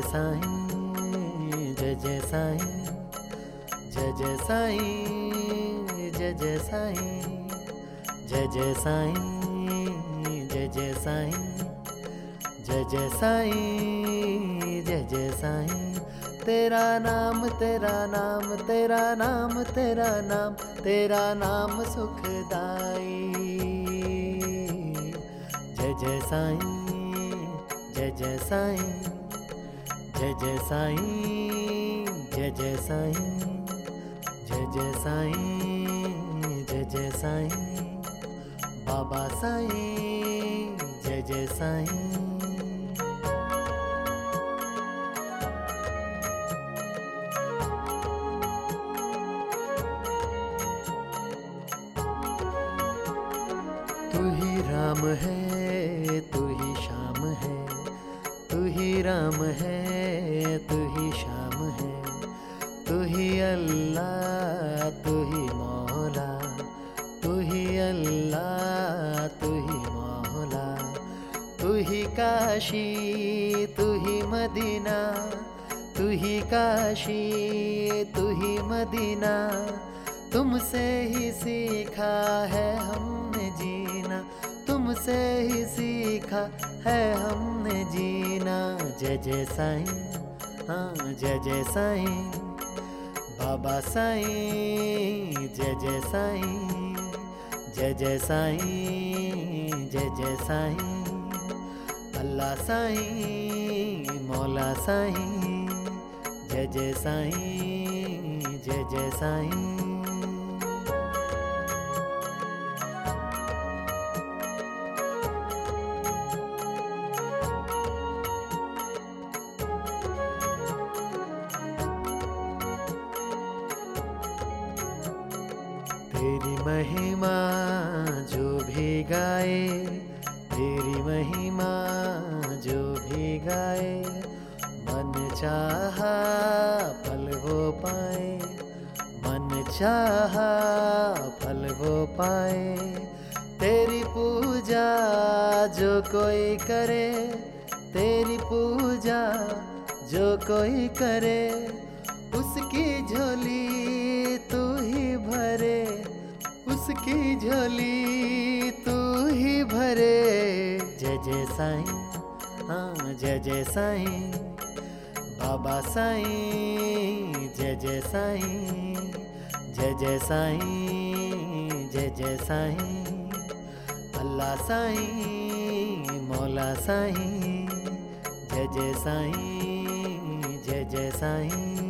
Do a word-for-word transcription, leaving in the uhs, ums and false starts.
साईं, जय जय साईं, जय जय साईं, जय जय साईं, जय जय साईं, जय जय साईं, जय जय साईं, जय जय साईं। तेरा नाम तेरा नाम तेरा नाम तेरा नाम तेरा नाम सुखदाई। जय जय साईं, जय जय साईं, जय जय साईं, जय जय साईं, जय जय साईं, जय जय साईं, बाबा साईं, जय जय साईं। तू ही राम है, तू ही श्याम है, तू ही राम है, तू ही श्याम है, तू ही अल्लाह, तू ही मौला, तू ही अल्लाह, तू ही मौला, तू ही काशी, तू ही मदीना, तू ही काशी, तू ही मदीना। तुमसे ही सीखा है हमने जीना, तुमसे ही सीखा है हमने जीना। जय जय साईं, हाँ जय जय साईं, बाबा साईं, जय जय साईं, जय जय साईं, जय जय साईं, अल्लाह साईं, मौला साईं, जय जय साईं, जय जय साईं। तेरी महिमा जो भी गाए, तेरी महिमा जो भी गाए, मन चाहा फल वो पाए, मन चाहा फल वो पाए। तेरी पूजा जो कोई करे, तेरी पूजा जो कोई करे, उसकी झोली तू ही भरे, उसकी झोली तू ही भरे। जय जय साईं, हाँ जय जय साईं, बाबा साईं, जय जय साईं, जय जय साईं, जय जय साईं, अल्लाह साईं, मौला साईं, जय जय साईं, जय जय साईं।